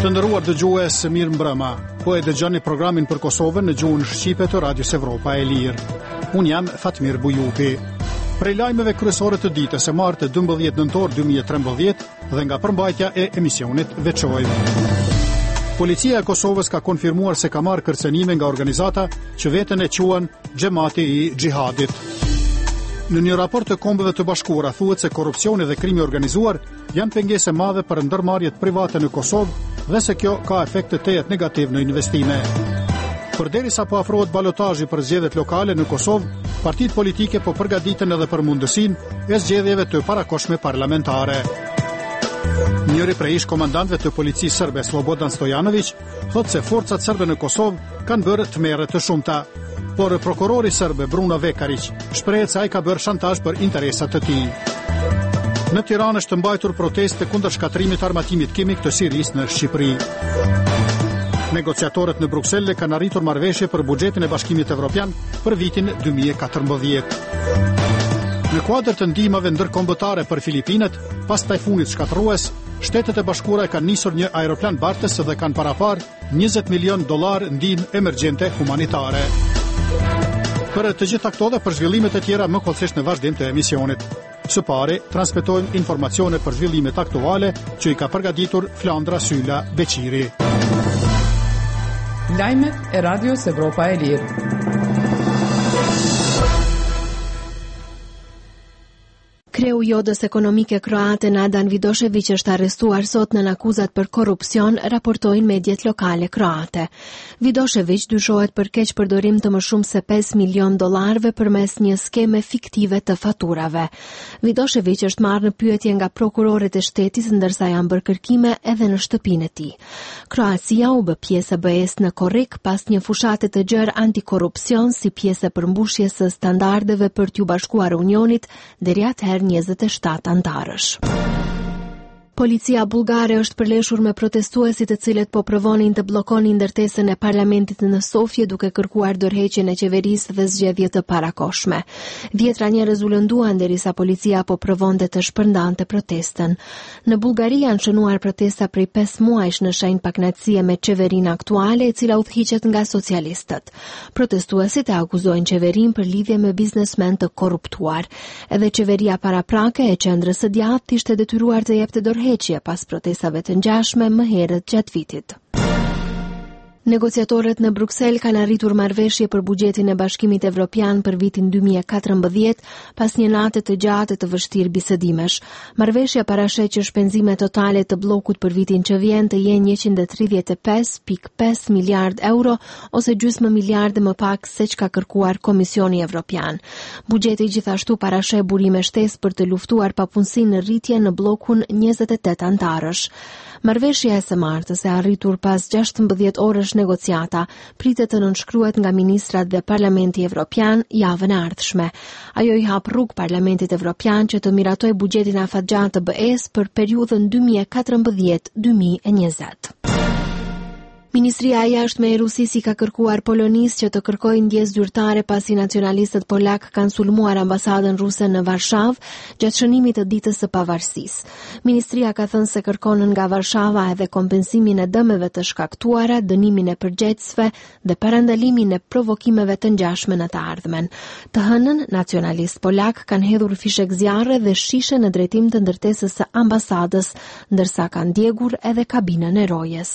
Të nderuar dëgjues, mirë mbrëma. Po e dëgjoni programin për Kosovën në gjuhën shqipe të Radios Evropa e Lirë. Unë jam Fatmir Bujupi. Prej lajmeve kryesore të ditës së martë 12 nëntor 2013 dhe nga përmbajtja e emisionit veçojmë. Policia e Kosovës ka konfirmuar se ka marrë kërcënime nga organizata që veten e quhen Xhamati i Xhihadit. Në një raport të Kombeve të Bashkuara thuhet se korrupsioni dhe krimi organizuar janë pengese madhe për ndërmarrjet private në Kosovë dhe se kjo ka efekte të jetë negativ në investime. Përderisa po afrohet balotazhi për zgjedhjet lokale në Kosovë, partitë politike po përgatiten edhe për mundësinë e zgjedhjeve të parakohshme parlamentare. Njëri prej ish-komandantëve të policisë serbe, Slobodan Stojanović, thotë se forcat serbe në Kosovë kanë bërë tmerre të shumta. Por prokurori serbe Bruno Vekarić shprehet se ai ka bërë shantazh për interesat të tij. Në Tiranë është mbajtur proteste kundër shkatrimit armatimit kimik të Sirisë në Shqipëri. Negociatorët në Bruksel kanë arritur marrëveshje për buxhetin e Bashkimit Evropian për vitin 2014. Në kuadër të ndihmave ndërkombëtare për Filipinët, pas tajfunit shkatërrues, Shtetet e Bashkuara kanë nisur një aeroplan bartës dhe kanë paraparë $20 milion ndihmë emergjente humanitare. Për të gjitha këto dhe për zhvillimet e tjera më kollësisht në vazhdim të emisionit. Së pari, transmetojmë informacione për zhvillimet aktuale që i ka përgatitur Flandra Sylla Beqiri. Lajmet e Radios Evropa e Lirë. Kreu i Odës Ekonomike Kroate Nadan Vidošević është arrestuar sot në akuzat për korrupsion, raportojnë mediat lokale kroate. Vidošević dyshohet për keq përdorim të më shumë se $5 milion përmes një skeme fiktive të faturave. Vidošević është marrë në pyetje nga prokurorët e shtetit ndërsa janë bërë kërkime edhe në shtëpinë e tij. Kroacia u bë pjesë e BE-s në korrik pas një fushate të gjerë antikorrupsion si pjesë e përmbushjes së standardeve për t'u bashkuar Unionit deri atëherë 27 antarësh. Policia bullgare është përleshur me protestuesit të cilët po provonin të bllokonin ndërtesën e parlamentit në Sofje duke kërkuar dorëheqjen e qeverisë dhe zgjedhje të parakohshme. Dhjetra njerëz u lënduan derisa policia po provonte të shpërndante protestën. Në Bullgari janë shënuar protesta prej 5 muajsh në shenjë pakënaqësie me qeverinë aktuale, e cila udhëhiqet nga socialistët. Protestuesit e akuzojnë qeverinë për lidhje me biznesmen të korruptuar. Edhe qeveria paraprake e qendrës së djathtë ishte detyruar të jepte dorëheqje pas protestave të ngjashme më herët gjatë vitit. Negociatorët në Bruksel kanë arritur marrëveshje për buxhetin e Bashkimit Evropian për vitin 2014 pas një nate të gjatë të vështirë bisedimesh. Marrëveshja parasheh që shpenzimet totale të bllokut për vitin që vjen të jenë 135.5 miliard euro ose gjysmë miliardë më pak se çka kërkuar Komisioni Evropian. Buxheti gjithashtu parasheh burime shtesë për të luftuar papunësinë në rritje në bllokun 28 antarësh. Marrëveshja e së martës e arritur pas 16 orësh negociata pritet të nënshkruhet nga ministrat dhe Parlamenti Evropian javën e ardhshme. Ajo i hap rrugë Parlamentit Evropian që të miratojë buxhetin afatgjatë të BE-s për periudhën 2014-2020. Ministria e Jashtme e Rusisë ka kërkuar Polonisë që të kërkojë ndjes zyrtare pasi nacionalistët polak kanë sulmuar ambasadën ruse në Varshavë gjatë shënimit të ditës së pavarësisë. Ministria ka thënë se kërkon nga Varshava edhe kompensimin e dëmeve të shkaktuara, dënimin e përgjegjësve dhe parandalimin e provokimeve të ngjashme në të ardhmen. Të hënën, nacionalist polak kanë hedhur fishek zjarre dhe shishe në drejtim të ndërtesës së ambasadës, ndërsa kanë djegur edhe kabinën e rojes.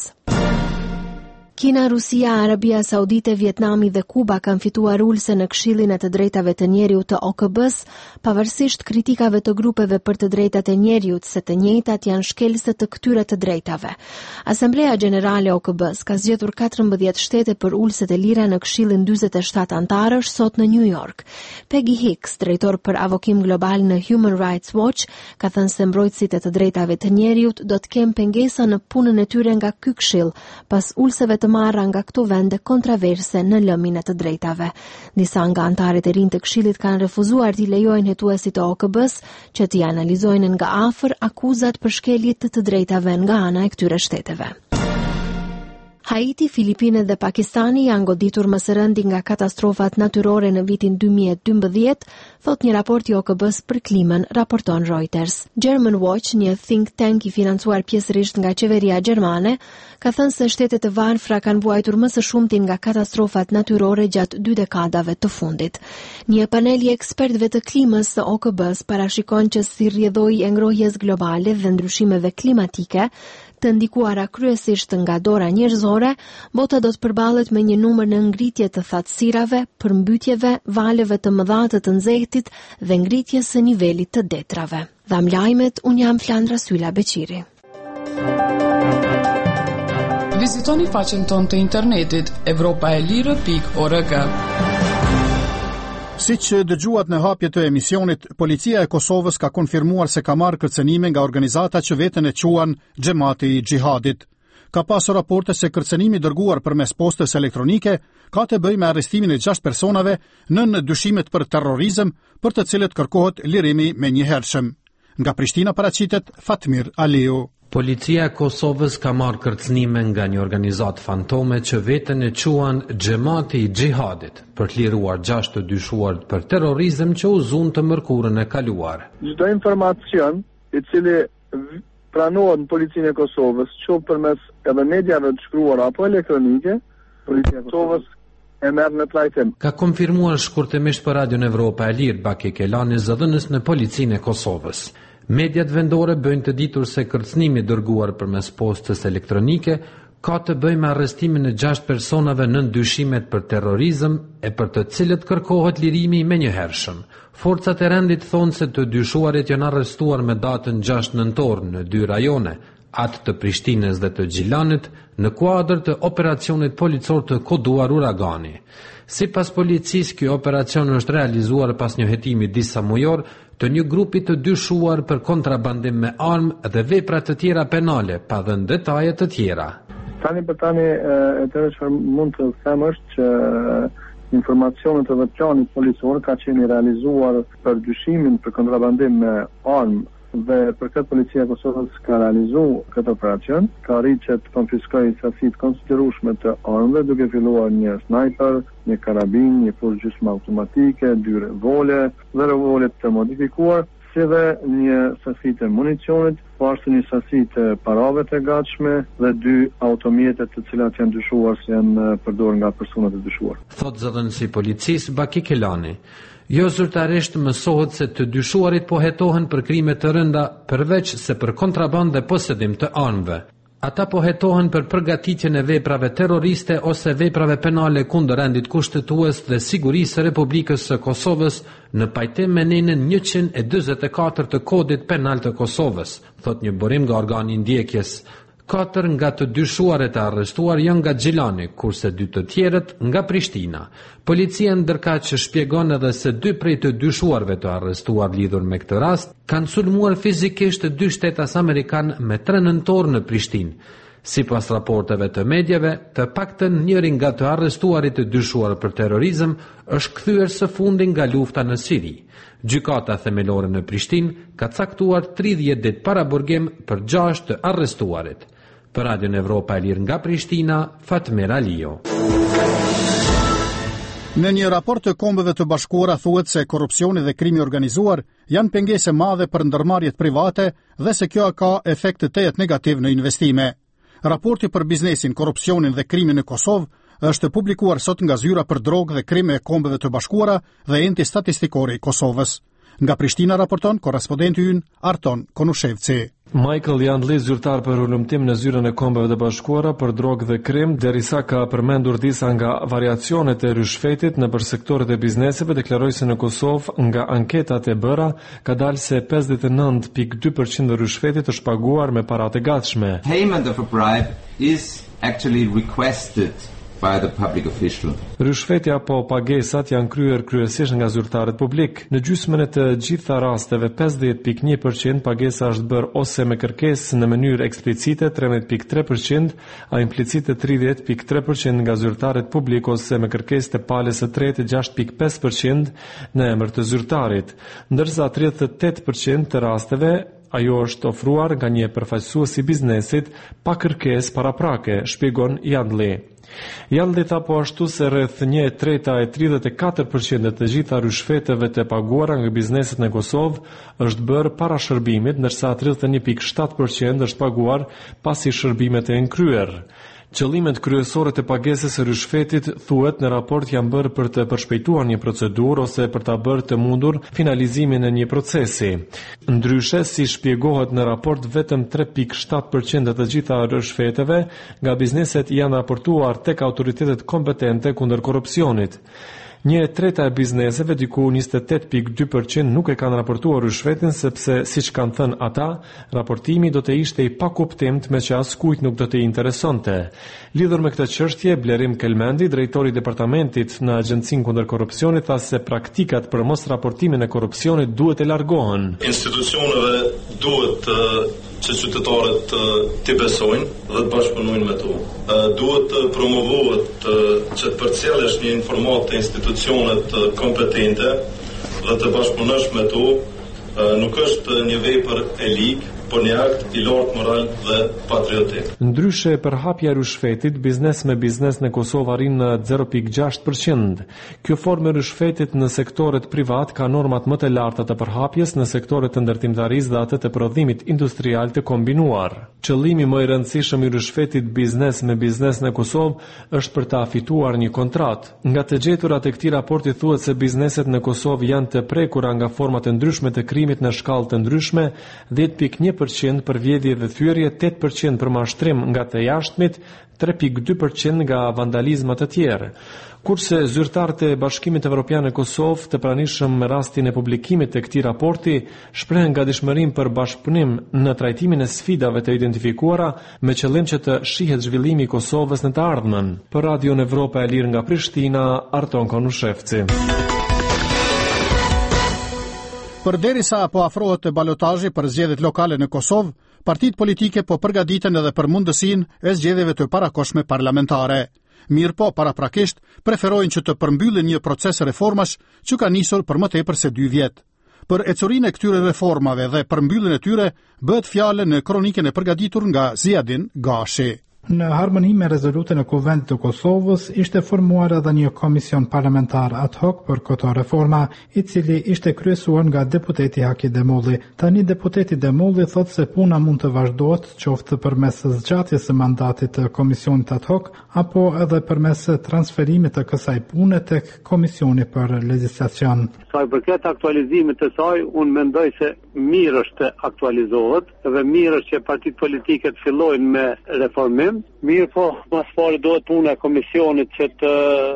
Kina, Rusia, Arabia Saudite, Vietnami dhe Kuba kanë fituar ulse në Këshillin e të drejtave të njeriut të OKB-s, pavarësisht kritikave të grupeve për të drejtat e njeriut se të njëjtat janë shkelëse të këtyre të drejtave. Asambleja Gjenerale e OKB-s ka zgjedhur 14 shtete për ulset e lira në Këshillin 47 antarësh sot në New York. Peggy Hicks, drejtor për avokim global në Human Rights Watch, ka thënë se mbrojtësit e të drejtave të njeriut do të kenë pengesa në punën e tyre nga ky këshill, pas ulseve të marra nga këto vende kontroverse në lëmin e të drejtave. Disa nga antarët e rinj të Këshillit kanë refuzuar t'i lejojnë hetuesit të OKB-s që t'i analizojnë nga afër akuzat për shkelje të drejtave nga ana e këtyre shteteve. Haiti, Filipinë dhe Pakistani janë goditur më së rëndi nga katastrofat natyrore në vitin 2012, thot një raport i OKB-s për klimën, raporton Reuters. German Watch, një think tank i financuar pjesërisht nga qeveria gjermane, ka thënë se shtetet e varfra kanë vuajtur më së shumtin nga katastrofat natyrore gjatë 2 dekadave të fundit. Një panel i ekspertëve të klimës së OKB-s parashikon që si rrjedhoi e ngrohjes globale dhe ndryshimeve klimatike, të ndikuara kryesisht nga dora njerëzore, bota do të përballet me një numër në ngritje të thatësirave, përmbytjeve, valeve të mëdha të nxehtit dhe ngritjes së nivelit të detrave. Dham lajmet, unë jam Flandra Sylla Beqiri. Vizitoni faqen tonë të internetit europaelire.org. Si që dëgjuat në hapje të emisionit, policia e Kosovës ka konfirmuar se ka marrë kërcënime nga organizata që veten e quan Xhamati i Xhihadit. Ka pasur raporte se kërcënimi dërguar përmes postës elektronike ka të bëjë me arrestimin e 6 personave nën dyshimet për terrorizëm, për të cilët kërkohet lirimi menjëhershëm. Nga Prishtina paraqitet Fatmir Aliu. Policia e Kosovës ka marrë kërcënime nga një organizatë fantome që veten e quan Xhamati i Xhihadit për të liruar 6 të dyshuar për terrorizëm që u zun të mërkurën e kaluar. Çdo informacion i cili pranohet në policinë e Kosovës, qoftë përmes edhe mediave të shkruara apo elektronike, policia e Kosovës e merr në trajtim. Ka konfirmuar shkurtimisht për Radion Evropa e Lirë Baki Kelani, zëdhënës në policinë e Kosovës. Mediat vendore bëjnë të ditur se kërcënimi dërguar përmes postës elektronike ka të bëjë me arrestimin e 6 personave nën dyshimet për terrorizëm e për të cilët kërkohet lirimi i menjëhershëm. Forcat e rendit thonë se të dyshuarit janë arrestuar me datën 6 nëntor në 2 rajone, atë të Prishtinës dhe të Gjilanit, në kuadër të operacionit policor të koduar Uragani. Sipas policisë, ky operacion është realizuar pas një hetimi disa mujor të një grupi të dyshuar për kontrabandim me armë dhe vepra të tjera penale, pa dhënë detaje të tjera. Tani për tani e të që mund të them është që informacionet e planit policor ka qenë realizuar për dyshimin për kontrabandim me armë dhe për këtë policia e Kosovës ka realizuar këtë operacion, ka arritur që të konfiskojë sasi të konsiderueshme të armëve, duke filluar një sniper, një karabin, një fushë gjysmë automatike, 2 revole dhe revole të modifikuar, si dhe një sasi të municionit, po ashtu një sasi të parave të gatshme dhe 2 automjete të cilat janë dyshuar se janë përdorur nga personat e dyshuar. Thot zëdhënësi policisë Baki Kelani. Jo zyrtarisht mësohet se të dyshuarit po hetohen për krime të rënda përveç se për kontrabandë dhe posedim të armëve. Ata po hetohen për përgatitjen e veprave terroriste ose veprave penale kundër rendit kushtetues dhe sigurisë së Republikës së Kosovës në pajtim me nenën 144 të Kodit Penal të Kosovës, thot një burim nga organi i ndjekjes. 4 nga të dyshuarit e arrestuar janë nga Gjilani, kurse 2 të tjerët nga Prishtina. Policia ndërkaq që shpjegon edhe se 2 prej të dyshuarve të arrestuar lidhur me këtë rast kanë sulmuar fizikisht 2 shtetas amerikan me 3 nëntor në Prishtinë. Sipas raporteve të medjave, të paktën njëri nga të arrestuarit të dyshuar për terrorizëm është kthyer së fundi nga lufta në Siri. Gjykata themelore në Prishtinë ka caktuar 30 ditë paraburgim për 6 të arrestuarit. Për Radion Evropa e Lirë nga Prishtina, Fatmir Aliu. Në një raport të Kombeve të Bashkuara thuhet se korrupsioni dhe krimi organizuar janë pengese madhe për ndërmarrjet private dhe se kjo ka efekt të tejet negativ në investime. Raporti për biznesin, korrupsionin dhe krimin në Kosovë është publikuar sot nga Zyra për drogë dhe krim e Kombeve të Bashkuara dhe enti statistikor i Kosovës. Nga Prishtina raporton korrespondenti ynë Arton Konushevci. Michael Jandli, zyrtar për ulëmtim në Zyrën e Kombeve të Bashkuara për drogë dhe krim, derisa ka përmendur disa nga variacionet e rishfetit në për sektorët e bizneseve, deklaroi se në Kosovë nga anketat e bëra ka dalë se 59.2% e rishfetit është paguar me paratë e gatshme. Payment of a bribe is actually requested by the public official. Rishfeti apo pagesat janë kryer kryesisht nga zyrtarët publik. Në gjysmën e të gjitha rasteve 50.1% pagesa është bërë ose me kërkesë në mënyrë eksplicite 13.3%, a implicite 30.3% nga zyrtarët publik ose me kërkesë të palës së tretë 6.5% në emër të zyrtarit, ndërsa 38% të rasteve Ajo është ofruar nga një përfaqësues i biznesit pa kërkesë paraprake, shpjegon Jandli. Jandli tha po ashtu se rreth 1/3 të gjitha ryshfeteve të paguara nga bizneset në Kosovë është bërë para shërbimit, ndërsa 31.7% është paguar pasi shërbimet e kryer. Qëllimet kryesore të pagesës së ryshfetit thuhet në raport janë bërë për të përshpejtuar një procedurë ose për ta bërë të mundur finalizimin e një procesi. Ndryshe, si shpjegohet në raport, vetëm 3.7% të gjitha ryshfeteve nga bizneset janë raportuar tek autoritetet kompetente kundër korrupsionit. 1/3 e bizneseve, diku 28.2%, nuk e kanë raportuar ryshfetin sepse, siç kanë thënë ata, raportimi do të ishte i pakuptimt me që askujt nuk do të interesonte. Lidhur me këtë çështje, Blerim Kelmendi, drejtori i departamentit në Agjencinë kundër korrupsionit, tha se praktikat për mos raportimin e korrupsionit duhet të largohen. Institucioneve duhet që qytetarët të besojnë dhe të bashkëpunojnë me to. Duhet të promovohet që të përcjellësh një informat të institucionet kompetente dhe të bashkëpunosh me to. Nuk është një vepër e ligë, por një akt i lartë moral dhe patriotik. Ndryshe, përhapja e ryshfetit, biznes me biznes në Kosovë arrin në 0.6%. Kjo formë e ryshfetit në sektoret privat ka normat më të larta të përhapjes në sektoret të ndërtimtarisë dhe atë të prodhimit industrial të kombinuar. Qëllimi më i rëndësishëm i ryshfetit biznes me biznes në Kosovë është për ta fituar një kontratë. Nga të gjeturat e këtij raporti thuhet se bizneset në Kosovë janë të prekura nga format e ndryshme të krimit në shkallë të ndryshme, 10.1% për vjedhje dhe thyerje, 8% për mashtrim nga të jashtmit, 3.2% nga vandalizmat të tjerë. Kurse zyrtarët e Bashkimit Evropian në Kosovë, të pranishëm me rastin e publikimit të këtij raporti, shprehen gatishmërinë për bashkëpunim në trajtimin e sfidave të identifikuara me qëllim që të shihet zhvillimi i Kosovës në të ardhmen. Për Radion Evropa e Lirë nga Prishtina, Arton Konushevci. Përderisa po afrohet balotazhi për zgjedhjet lokale në Kosovë, partitë politike po përgatiten edhe për mundësinë e zgjedhjeve të parakohshme parlamentare. Mirë po, paraprakisht, preferojnë që të përmbyllin një proces reformash që ka nisur për më tepër se 2 vjet. Për ecurinë e këtyre reformave dhe përmbylljen e tyre bëhet fjalë në kronikën e përgatitur nga Ziadin Gashi. Në harmoni me rezolutën e Kuvendit të Kosovës, ishte formuar edhe një komision parlamentar ad hoc për këto reforma, i cili ishte kryesuar nga deputeti Haki Demulli. Tani deputeti Demulli thot se puna mund të vazhdohet qoftë përmes zgjatjes së mandatit të komisionit ad hoc, apo edhe përmes transferimit të kësaj pune tek komisioni për legjislacion. Sa i përket aktualizimit të saj, unë mendoj se mirë është të aktualizohet dhe mirë është që partitë politike të fillojnë me reformim. Mirë po, mas pari dohet puna e komisionit që të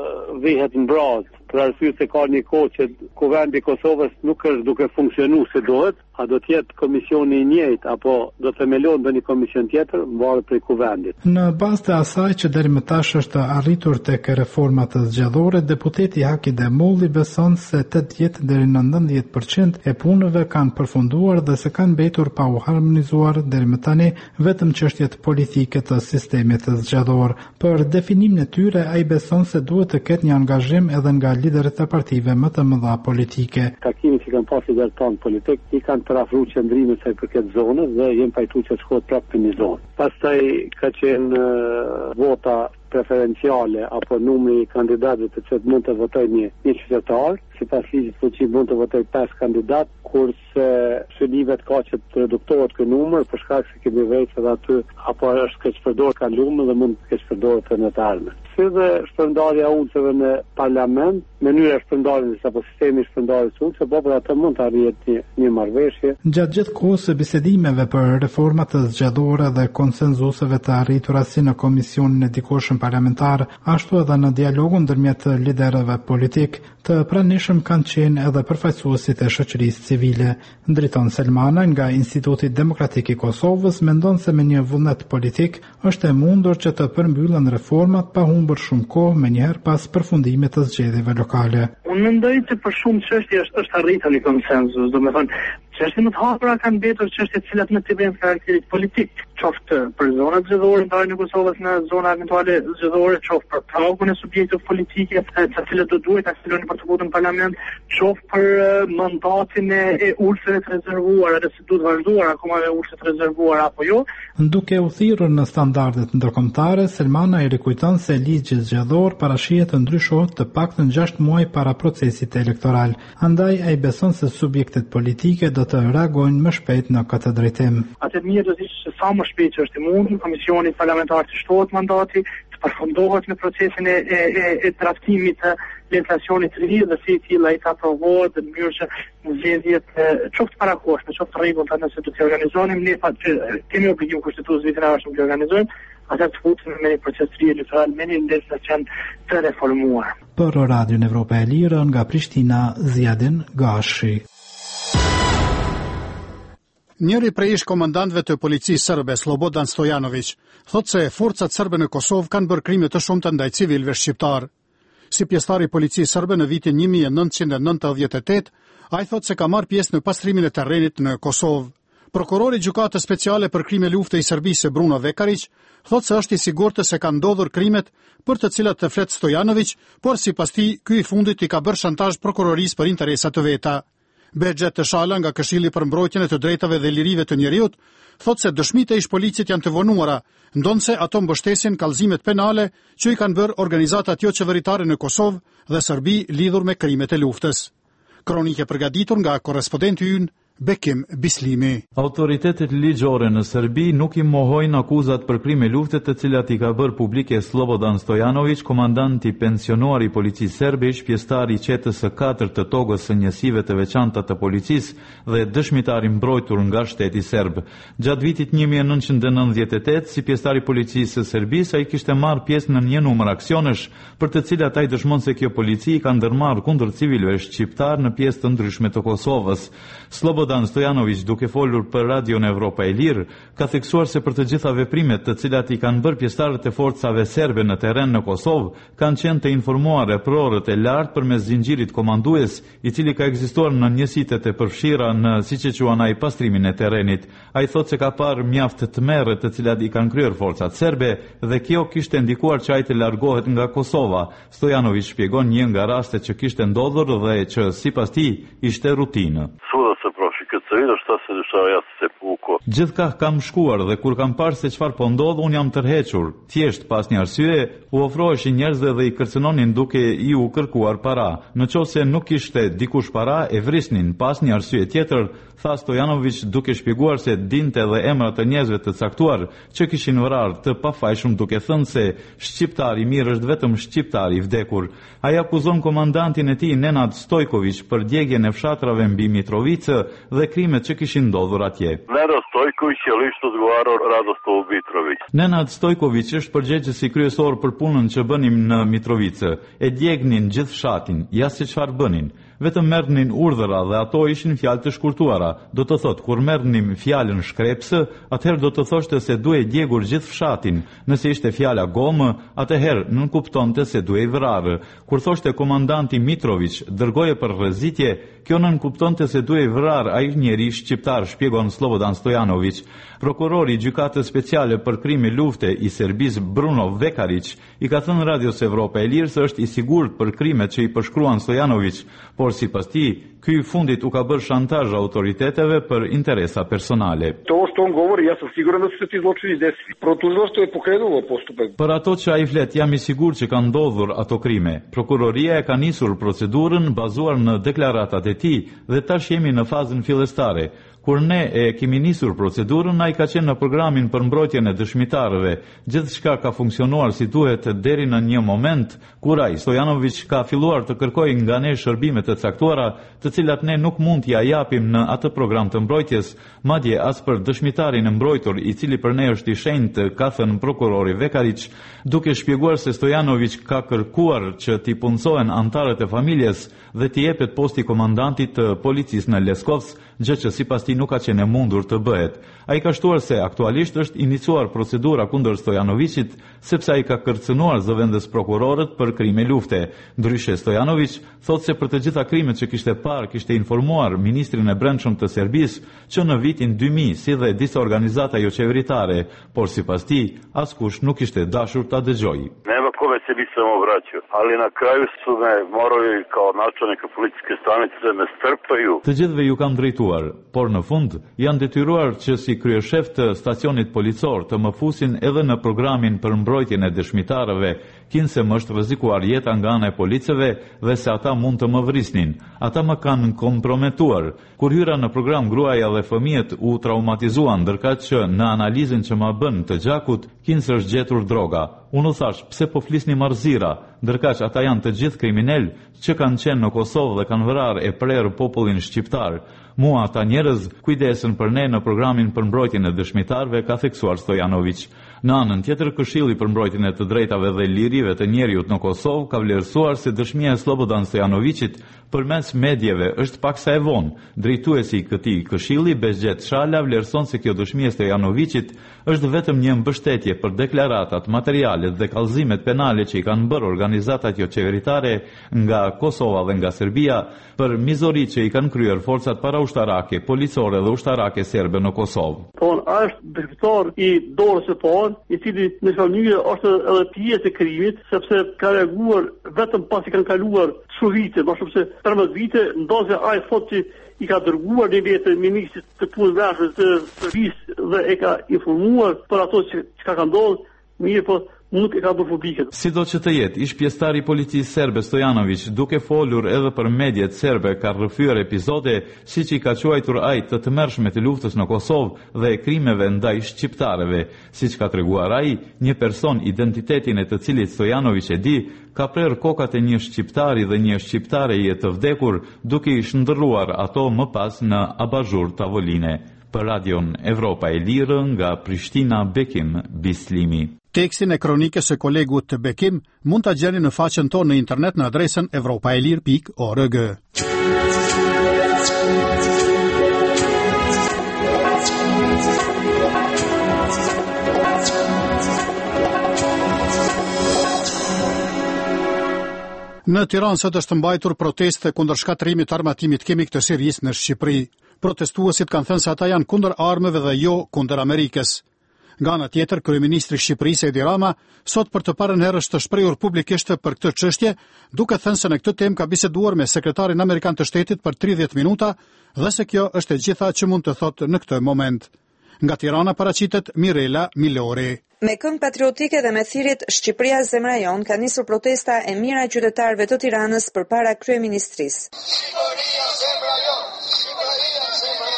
vihet në brazë, për arsye se ka një kohë që Kuvendi i Kosovës nuk është duke funksionuar si duhet, a do të jetë komisioni i njëjtë apo do të themelohet ndonjë komision tjetër, varet prej Kuvendit. Në bazë të asaj që deri më tash është arritur tek reforma të zgjedhore, deputeti Haki Demulli beson se 80 deri në 90% e punëve kanë përfunduar dhe se kanë mbetur pa u harmonizuar deri më tani vetëm çështjet politike të sistemit të zgjedhor. Për definimin e tyre, ai beson se duhet të ketë një angazhim edhe nga liderët e partive më të mëdha politike. Takimet që kanë pasur liderët politik i kanë parafruar qendrimin sa i përket zonës dhe jenë pajtuar që shkohet prapë në një zonë. Pastaj ka qenë vota preferenciale apo numri i kandidatëve të cilët mund të votojnë një qytetar, sipas ligjit fuqi mund të votojë 5 kandidat, kurse shënimet ka që të reduktohet ky numër për shkak se kemi vënë edhe aty apo është keq përdorur kalumë dhe mund të keq përdorur në të ardhmen. Si dhe shpërndarja e ulceve në parlament, mënyra e shpërndarjes apo sistemi i shpërndarjes së ulceve, por atë mund të arrihet një marrëveshje. Gjatë gjithë kohës së bisedimeve për reforma të zgjedhore dhe konsensuseve të arritura si në komisionin e dikoshëm parlamentar, ashtu edhe në dialogun ndërmjet liderëve politik, të pranishëm kanë qenë edhe përfaqësuesit e shoqërisë civile. Driton Selmana nga Instituti Demokratik i Kosovës mendon se me një vullnet politik është e mundur që të përmbyllen reformat pa humbur shumë kohë menjëherë pas përfundimit të zgjedhjeve lokale. Unë mendoj se për shumë çështje është arritur një konsensus, domethënë çështjet më të hapura kanë mbetur çështje të cilat në të bëjnë karakterit politik. qoftë për zonat zgjedhore ndarjen e Kosovës në zona eventuale zgjedhore, qoftë për pragun e subjekteve politike, të cilët do duhet aksionin për të votuar në parlament, qoftë për mandatin e ulseve të rezervuara, dhe se duhet vazhduar akoma me ulse të rezervuara apo jo. Duke u thirrur në standardet ndërkombëtare, Selmana i rikujton se ligji zgjedhor parashihet të ndryshohet të paktën 6 muaj para procesit elektoral. Andaj ai beson se subjektet politike do të reagojnë më shpejt në këtë drejtim. Atë mirë do të ishte sa më shpejt që është i mundur, komisioni parlamentar të shtohet mandati, të përfundohet në procesin e draftimit të legislacionit të ri dhe si i tillë ai të aprovohet në mënyrë që zgjedhjet qoftë parakohshme, qoftë rregullta nëse do të organizonim ne kemi obligim kushtetues vitin e ardhshëm të organizojmë, atë të futemi me një proces të ri elektoral me një legislacion të reformuar. Për Radion Evropa e Lirë nga Prishtina, Ziadin Gashi. Njëri prej ish komandantëve të policisë serbe, Slobodan Stojanović, thotë se forcat serbe në Kosovë kanë bërë krime të shumta ndaj civilëve shqiptar. Si pjesëtar i policisë serbe në vitin 1998, ai thotë se ka marrë pjesë në pastrimin e terrenit në Kosovë. Prokurori gjykatës speciale për krime lufte i Serbisë, Bruno Vekarić, thotë se është i sigurt se kanë ndodhur krimet për të cilat të flet Stojanović, por sipas tij, ky i fundit i ka bërë shantazh prokurorisë për interesa të veta. Behxhet Teshala nga Këshilli për mbrojtjen e të drejtave dhe lirive të njerëzit thotë se dëshmitë e ish policit janë të vonuara, ndonse ato mbështesin kallëzimet penale që i kanë bërë organizatat jo qeveritare në Kosovë dhe Serbi lidhur me krimet e luftës. Kronike përgatitur nga korrespondenti ynë Bekim Bislimi. Autoritetet ligjore në Serbi nuk i mohojnë akuzat për krime lufte të cilat i ka bërë publike Slobodan Stojanović, komandanti pensionuar i policisë serbe, pjesëtar i qetës së 4 të togës së njësive të veçanta të policisë dhe dëshmitar i mbrojtur nga shteti serb. Gjatë vitit 1998, si pjesëtar i policisë së Serbisë, ai kishte marrë pjesë në një numër aksionesh për të cilat ai dëshmon se kjo polici ka ndërmarrë kundër civilëve shqiptar në pjesë të ndryshme të Kosovës. Slobodan Stojanović, duke folur për Radion Evropa e Lirë, ka theksuar se për të gjitha veprimet të cilat i kanë bërë pjesëtarët e forcave serbe në terren në Kosovë, kanë qenë të informuar prorët e lartë përmes zinxhirit komandues, i cili ka ekzistuar në njësitet e përfshira në, siç e quan ai, pastrimin e terrenit. Ai thotë se ka parë mjaft të merret të cilat i kanë kryer forcat serbe dhe kjo kishte ndikuar që ai të largohet nga Kosova. Stojanović shpjegon një nga rastet që kishte ndodhur dhe që sipas tij ishte rutinë. Gjithkah kam shkuar dhe kur kam parë se çfarë po ndodh, un jam tërhequr. Thjesht pas një arsye, u ofroheshin njerëzve dhe i kërcënonin duke i u kërkuar para. Nëse nuk kishte dikush para, e vrisnin. Pas një arsye tjetër, tha Stojanović duke shpjeguar se dinte dhe emrat e njerëzve të caktuar që kishin vrarë të pafajshëm, duke thënë se shqiptar i mirë është vetëm shqiptar i vdekur. Ai akuzon komandantin e tij Nenad Stojković për djegjen e fshatrave mbi Mitrovicë dhe krimet që kishin ndodhur atje. Nenad Stojković është përgjegjësi kryesor për punën që bënim në Mitrovicë. E djegnin gjithë fshatin, ja se çfarë bënin. Vetëm merrnin urdhëra dhe ato ishin fjalë të shkurtuara. Do të thotë, kur merrnim fjalën shkrepsë, atëherë do të thoshte se duhej djegur gjithë fshatin. Nëse ishte fjala gomë, atëherë nuk kuptonte se duhej vrarë. Kur thoshte komandanti Mitrović, dërgoje për rrezitje, kjo nën kuptonte se duhej vrarë ai njeri shqiptar, shpjegon Slobodan Stojanović. Prokurori i gjykatës speciale për krime lufte i Serbisë, Bruno Vekarić, i ka thënë Radios Evropa e Lirë se është i sigurt për krimet që i përshkruan Stojanović, por sipas tij, ky i fundit u ka bërë shantazh autoriteteve për interesa personale. Për ato që ai flet, jam i sigurt që kanë ndodhur ato krime. Prokuroria e ka nisur procedurën bazuar në deklaratat e tij dhe tash jemi në fazën fillestare. Kur ne e kemi nisur procedurën, ai ka qenë në programin për mbrojtjen e dëshmitarëve. Gjithçka ka funksionuar si duhet deri në një moment kur ai Stojanović ka filluar të kërkojë nga ne shërbime të caktuara, të cilat ne nuk mund t'i japim në atë program të mbrojtjes, madje as për dëshmitarin e mbrojtur, i cili për ne është i shenjtë, ka thënë prokurori Vekarić, duke shpjeguar se Stojanović ka kërkuar që t'i punësohen antarët e familjes dhe t'i jepet posti komandantit të policisë në Leskovës, gjë që sipas tij nuk ka qenë e mundur të bëhet. Ai ka shtuar se aktualisht është iniciuar procedura kundër Stojanovićit sepse ai ka kërcënuar zëvendës prokurorët për krime lufte. Ndryshe Stojanović thotë se për të gjitha krimet që kishte parë kishte informuar ministrin e Brendshëm të Serbisë që në vitin 2000 si dhe disa organizata jo qeveritare, por sipas tij askush nuk ishte dashur ta dëgjojë. Nema kome se bi se mu vraćao, ali na kraju su me morali kao načelnika policijske stanice me strpaju. Të gjithëve ju kam drejtuar, por në fund janë detyruar që si kryeshef të stacionit policor të më fusin edhe në programin për mbrojtjen e dëshmitarëve, kinse më është rrezikuar jeta nga ana e policëve dhe se ata mund të më vrisnin. Ata më kanë komprometuar. Kur hyra në program, gruaja dhe fëmijët u traumatizuan, ndërkaq që në analizën që ma bën të gjakut, kinse është gjetur droga. Unë u thash, pse po flisni marrëzira, ndërkaq ata janë të gjithë kriminal që kanë qenë në Kosovë dhe kanë vrarë e prerë popullin shqiptar. Mua ata njerëz kujdesen për ne në programin për mbrojtjen e dëshmitarëve, ka theksuar Stojanović. Në anën tjetër, Këshilli për mbrojtjen e të drejtave dhe lirive të njerëzit në Kosovë ka vlerësuar se dëshmia e Slobodan Stojanovićit përmes medjeve është paksa e vonë. Drejtuesi i këtij këshilli, Bezgjet Shala, vlerëson se kjo dëshmi e Stojanovićit është vetëm një mbështetje për deklaratat, materialet dhe kallëzimet penale që i kanë bërë organizatat jo qeveritare nga Kosova dhe nga Serbia për mizoritë që i kanë kryer forcat paraushtarake, policore dhe ushtarake serbe në Kosovë. Është dëshmitar i dorës së parë, i cili në mënyrë është edhe pjesë e krimit, sepse ka reaguar vetëm pasi kanë kaluar shumë vite, më shumë se 13 vite, ndosë ai thotë që i ka dërguar një vetë ministrit të punëve të Serbisë dhe e ka informuar për ato që ka ndodhur, mirë po nuk e ka bërë publike. Sido që të jetë, ish pjesëtar i policisë serbe Stojanović, duke folur edhe për mediat serbe, ka rrëfyer epizode siç i ka quajtur ai të tmerrshme të luftës në Kosovë dhe e krimeve ndaj shqiptarëve. Siç ka treguar ai, një person identitetin e të cilit Stojanović e di, ka prerë kokat e një shqiptari dhe një shqiptare i të vdekur, duke i shndërruar ato më pas në abazhur tavoline. Për Radion Evropa e Lirë nga Prishtina, Bekim Bislimi. Tekstin e kronikës së kolegut të Bekim mund ta gjeni në faqen tonë në internet në adresën evropaelir.org. Në Tiranë sot është mbajtur proteste kundër shkatërimit të armatimit kimik të Sirisë në Shqipëri. Protestuesit kanë thënë se ata janë kundër armëve dhe jo kundër Amerikës. Nga ana tjetër, kryeministri i Shqipërisë Edi Rama sot për të parën herë është shprehur publikisht për këtë çështje, duke thënë se në këtë temë ka biseduar me sekretarin amerikan të shtetit për 30 minuta dhe se kjo është e gjitha që mund të thotë në këtë moment. Nga Tirana paraqitet Mirela Milori. Me këngë patriotike dhe me thirrjet Shqipëria zemra jon ka nisur protesta e mira e qytetarëve të Tiranës përpara kryeministrisë. Shqipëria zemra jon, Shqipëria zemra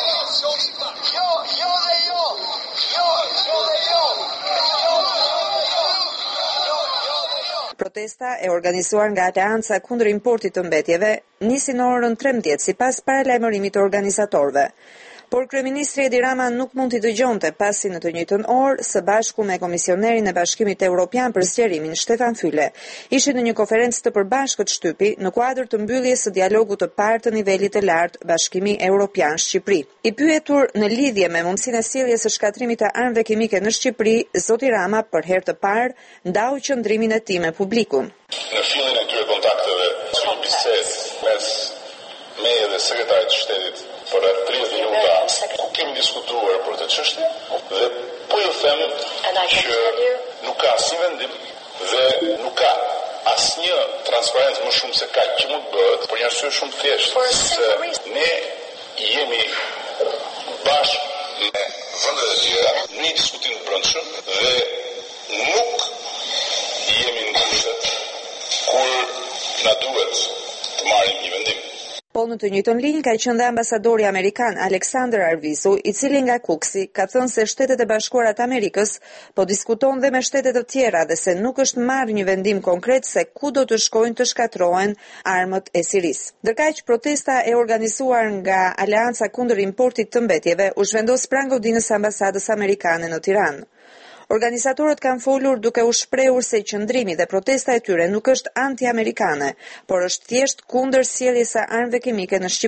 jon. Protesta e organizuar nga Aleanca kundër importit të mbetjeve nisi në orën 13 sipas paralajmërimit të organizatorëve. Por kryeministri Edi Rama nuk mund t'i dëgjonte pasi në të njëjtën orë së bashku me komisionerin e Bashkimit Evropian për zgjerimin Stefan Füle ishin në një konferencë të përbashkët shtypi në kuadër të mbylljes së dialogut të parë të nivelit të lartë Bashkimi Evropian Shqipëri. I pyetur në lidhje me mundësinë e sjelljes së shkatrimit të armëve kimike në Shqipëri, zoti Rama për herë të parë ndau qëndrimin e tij me publikun. Në fillim e këtyre kontakteve, një bisedë mes meje dhe sekretarit të shtetit për 30 minuta ku kemi diskutuar për të çështje dhe po ju them që nuk ka asnjë vendim dhe nuk ka asnjë transparencë më shumë se kaq që mund bëhet për një arsye shumë thjeshtë se ne jemi bashkë me vendet e tjera në një diskutim të brendshëm dhe nuk jemi në kushtet kur na duhet të marrim një vendim. Po në të njëjtën linjë ka qenë ambasadori amerikan Alexander Arvizu, i cili nga Kuksi ka thënë se Shtetet e Bashkuara të Amerikës po diskuton dhe me shtete të tjera dhe se nuk është marrë një vendim konkret se ku do të shkojnë të shkatrohen armët e Sirisë. Ndërkaq protesta e organizuar nga Aleanca kundër importit të mbetjeve u zhvendos pranë godinës së ambasadës amerikane në Tiranë. Organizatorët kanë folur duke u shprehur se qëndrimi dhe protesta e tyre nuk është anti-amerikane, por është thjesht kundër sjelljes së armëve kimike në Shqipëri.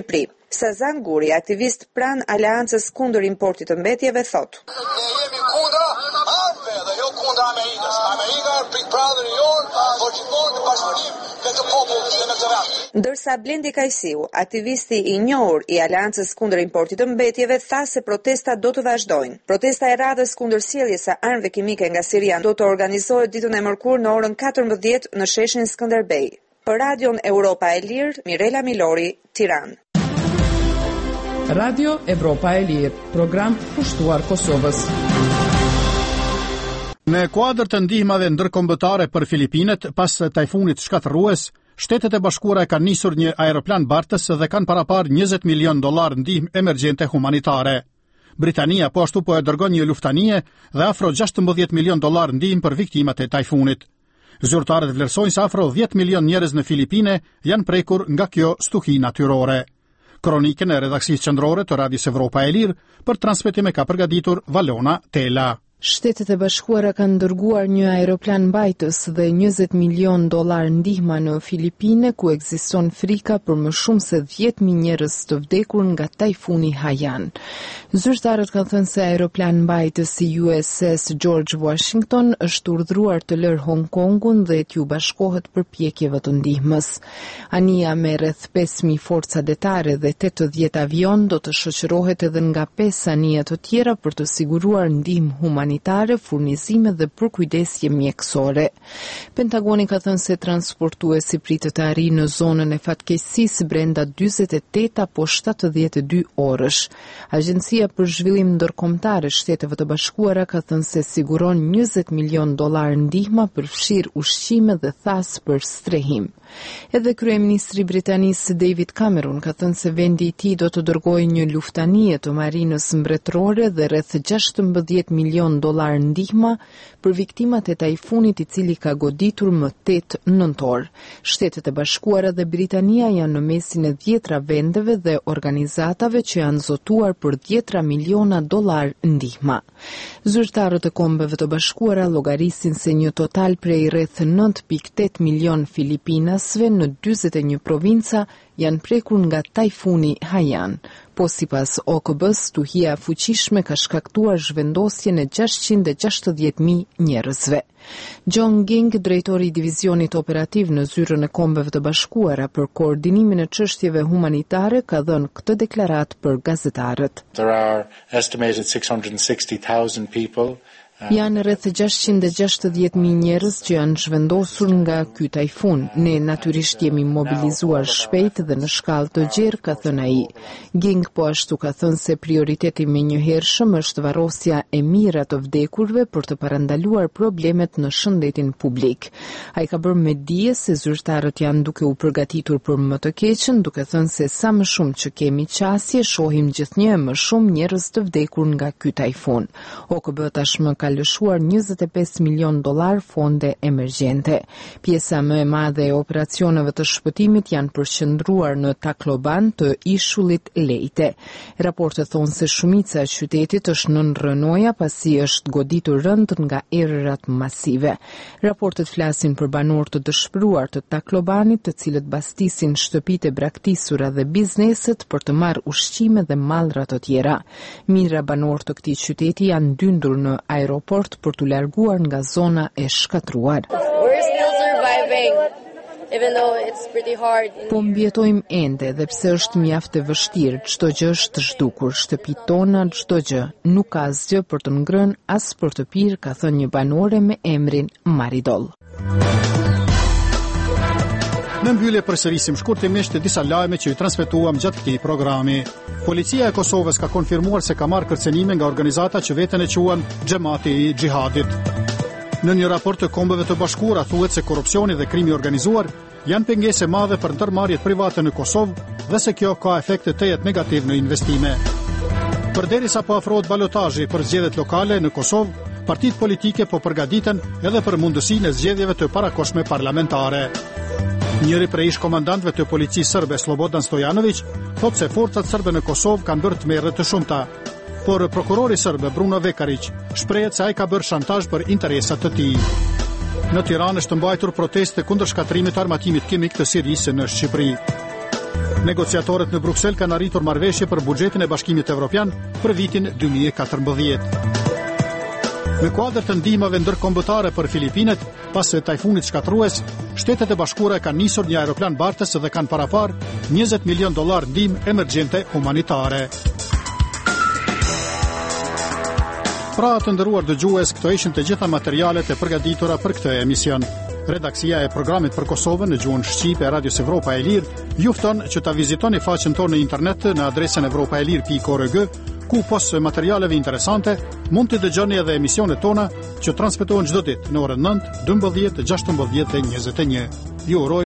Sazan Guri, aktivist pranë Aleancës kundër importit të mbetjeve, thotë: Ne jemi kundra armëve dhe jo kundra Amerikës. Amerika është pikpradëri jonë, por gjithmonë në bashkëpunim me të popullit dhe me të vend. Ndërsa Blendi Kajsiu, aktivisti i njohur i Aleancës kundër importit të mbetjeve, tha se protestat do të vazhdojnë. Protesta e radhës kundër sjelljes së armëve kimike nga Siria do të organizohet ditën e mërkurë në orën 14 në sheshin Skënderbej. Për Radion Europa e Lirë, Mirela Milori, Tiranë. Radio Evropa e Lirë, program pushtuar Kosovës. Në kuadër të ndihmave ndërkombëtare për Filipinet pas tajfunit shkatërrues, Shtetet e Bashkuara kanë nisur një aeroplan bartës dhe kanë parapar $20 milion ndihmë emergjente humanitare. Britania po ashtu po e dërgon një luftanie dhe afro $16 milion ndihmë për viktimat e tajfunit. Zyrtarët vlerësojnë se afro 10 milion njerëz në Filipine janë prekur nga kjo stuhi natyrore. Kronikën e redaksisë qendrore të Radios Evropa e Lirë për transmetim e ka përgatitur Valona Tela. Shtetet e Bashkuara kanë dërguar një aeroplan mbajtës dhe $20 milion ndihma në Filipine, ku ekziston frika për më shumë se 10.000 njerëz të vdekur nga tajfuni Haiyan. Zyrtarët kanë thënë se aeroplan mbajtës i USS George Washington është urdhëruar të lërë Hong Kongun dhe t'ju bashkohet përpjekjeve të ndihmës. Anija me rreth 5.000 forca detare dhe 80 avion do të shoqërohet edhe nga 5 anija të tjera për të siguruar ndihmë humanitare, furnizime dhe përkujdesje mjekësore. Pentagoni ka thënë se transportuesi pritet të arrijë në zonën e fatkeqësisë brenda 48 apo 72 orësh. Agjencia për zhvillim ndërkombëtar e Shteteve të Bashkuara ka thënë se siguron $20 milion ndihma përfshir ushqime dhe thas për strehim. Edhe kryeministri britanisë David Cameron ka thënë se vendi i tij do të dërgojë një luftanie të marinës mbretërore dhe rreth $16 milion ndihma për viktimat e tajfunit i cili ka goditur më 8 nëntor. Shtetet e Bashkuara dhe Britania janë në mesin e 10 vendeve dhe organizatave që janë zotuar për $10 miliona ndihma. Zyrtarët e Kombeve të Bashkuara llogarisin se një total prej rreth 9.8 milion filipinasve në 41 provinca janë prekur nga tajfuni Haiyan. Po sipas OKB-s, stuhia fuqishme ka shkaktuar zhvendosjen e 660.000 njerëzve. John Ging, drejtori i divizionit operativ në zyrën e Kombeve të Bashkuara për koordinimin e çështjeve humanitare, ka dhënë këtë deklaratë për gazetarët. There are estimated 660,000 people. Janë rreth 660.000 njerëz që janë zhvendosur nga ky tajfun. Ne natyrisht jemi mobilizuar shpejt dhe në shkallë të gjerë, ka thënë ai. Ging po ashtu ka thënë se prioriteti menjëhershëm është varrosja e mirë të vdekurve për të parandaluar problemet në shëndetin publik. Ai ka bërë me dije se zyrtarët janë duke u përgatitur për më të keqen, duke thënë se sa më shumë që kemi qasje, shohim gjithnjë më shumë njerëz të vdekur nga ky tajfun. OKB tashmë ka lëshuar $25 milion fonde emergjente. Pjesa më e madhe e operacioneve të shpëtimit janë përqendruar në Tacloban të ishullit Leyte. Raportet thonë se shumica e qytetit është nën rënoja pasi është goditur rënd nga erërat masive. Raportet flasin për banorë të dëshpëruar të Taclobanit, të cilët bastisin shtëpitë e braktisura dhe bizneset për të marrë ushqime dhe mallra të tjera. Mijëra banorë të këtij qyteti janë dyndur në aeroport për t'u larguar nga zona e shkatruar. Po mbjetojmë ende dhe pse është mjaft e vështirë, çdo gjë është zhdukur, shtëpitë tona, çdo gjë, nuk ka asgjë për të ngrënë as për të pirë, ka thënë një banore me emrin Maridol. Në mbyllje përsërisim shkurtimisht disa lajme që ju transmetuam gjatë këtij programi. Policia e Kosovës ka konfirmuar se ka marrë kërcënime nga organizata që veten e quhen Xhamati i Xhihadit. Në një raport të Kombeve të Bashkuara thuhet se korrupsioni dhe krimi organizuar janë pengese madhe për ndërmarrjet private në Kosovë dhe se kjo ka efekte të jetë negativ në investime. Përderisa po afrohet balotazhi për zgjedhjet lokale në Kosovë, partitë politike po përgatiten edhe për mundësinë e zgjedhjeve të parakohshme parlamentare. Njëri prej ish-komandantëve të policisë serbe, Slobodan Stojanović, thotë se forcat serbe në Kosovë kanë bërë tmerre të shumta. Por prokurori serb Bruno Vekarić shprehet se ai ka bërë shantazh për interesat të tij. Në Tiranë është mbajtur proteste kundër shkatrimit të armatimit kimik të Sirisë në Shqipëri. Negociatorët në Bruksel kanë arritur marrëveshje për buxhetin e Bashkimit Evropian për vitin 2014. Në kuadër të ndihmave ndërkombëtare për Filipinet, pas tajfunit shkatrues, Shtetet e Bashkuara kanë nisur një aeroplan bartës dhe kanë parapar $20 milion ndihmë emergjente humanitare. Pra të nderuar dëgjues, këto ishin të gjitha materialet e përgatitura për këtë emision. Redaksia e programit për Kosovën në gjuhën shqipe e Radios Evropa e Lirë ju fton që ta vizitoni faqen tonë në internet në adresën evropaelir.org, ku pos materialeve interesante mund të dëgjoni edhe emisionet tona që transmetohen çdo ditë në orën 9, 12, 16 dhe 21. Ju uroj